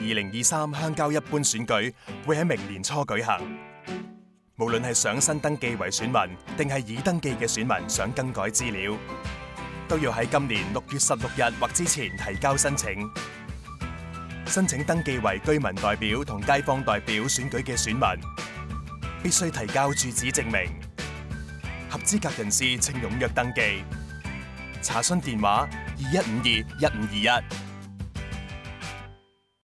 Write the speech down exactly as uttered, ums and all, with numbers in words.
二零二三鄉郊一般選舉會喺明年初舉行。無論係想新登記為選民，定係已登記嘅選民想更改資料，都要喺今年六月十六日或之前提交申請。申請登記為居民代表同街坊代表選舉嘅選民，必須提交住址證明。合資格人士請踴躍登記。查詢電話：二一五二一五二一。